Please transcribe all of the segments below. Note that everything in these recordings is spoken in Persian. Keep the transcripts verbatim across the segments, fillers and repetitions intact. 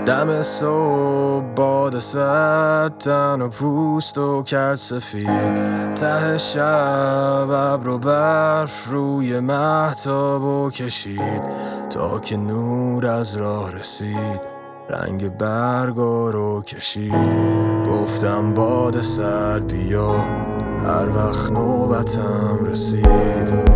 دم صبح باد سرد تن و پوست و کرد سفید، ته شب ابر و برف روی مهتاب و کشید تا که نور از راه رسید، رنگ برگا رو کشید. گفتم باد سرد بیا هر وقت نوبتم رسید.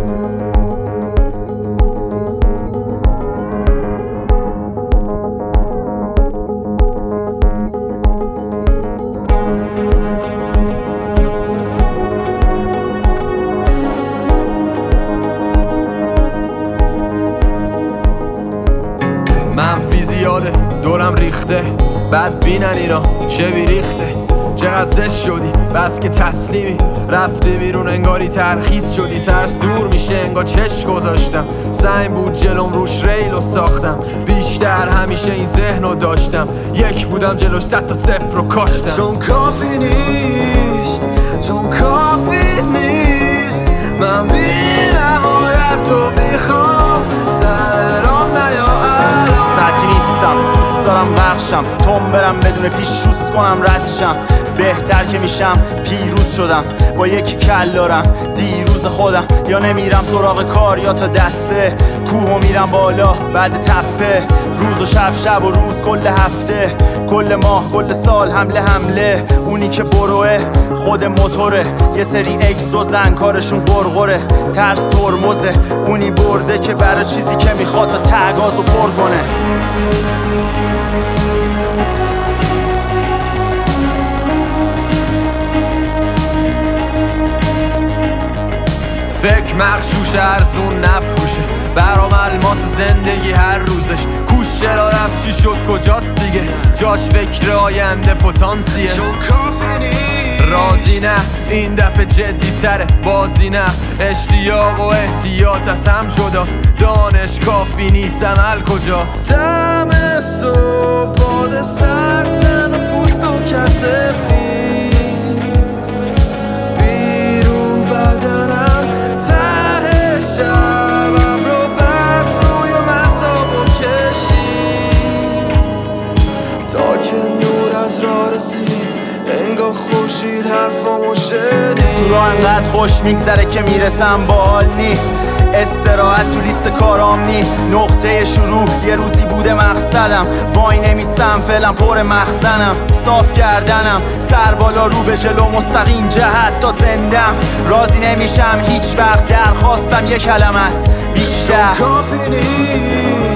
منفی زیاده دورم ریخته، بد بینن اینا چه بی ریخته. چقدر زشت شدی بس که تسلیمی، رفته بیرون انگاری ترخیص شدی. ترس دور میشه انگار چشم گذاشتم، سنگ بود جلوم روش ریل و ساختم. بیشتر همیشه این ذهنو داشتم، یک بودم جلوش صد تا صفر رو کاشتم. چون کافی نیست، چون کافی نیست، من بی نهایت رو میخوام سر رام نیا. ساعتی نیستم دوست دارم بخشم، تون برم بدون پیش روز کنم ردشم. بهتر که میشم پیروز شدم، با یکی کل دارم دیروز خودم. یا نمیرم سراغ کار یا تا دسته کوه میرم بالا بعد تپه. روز و شب شب و روز کل هفته، کل ماه کل سال حمله حمله. اونی که بروه خود موتوره، یه سری اگز و زن کارشون گرگره. ترس ترمزه، اونی برده که برای چیزی که میخواد تا تگازو پر کنه. فکر مغشوشه ارزون نفروشه، برام الماس زندگی هر روزش. کوش چرا رفت چی شد کجاست دیگه، جاش فکر آینده پتانسیه. رازی نه این دفعه جدی تره، بازی نه اشتیاق و احتیاط از هم جداست. دانش کافی نیست عمل کجاست. دم صبح باد سرد تن و پوست و کرد سفید، بیرون بدنم ته شبم رو برف روی مهتاب و کشید تا که نور از راه رسید، انگار خورشید حرفامو شنید. تو راه انقدر خوش میگذره که میرسم با حال نی، استراحت تو لیست کارام نی. نقطه شروع یه روزی بوده مقصدم، وای نمیستم فعلا پر مخزنم. صاف کردنم سر بالا رو به جلو مستقیم جهت تا زندم. راضی نمیشم هیچ وقت درخواستم یه کلمه است بیشتر. کافی نیست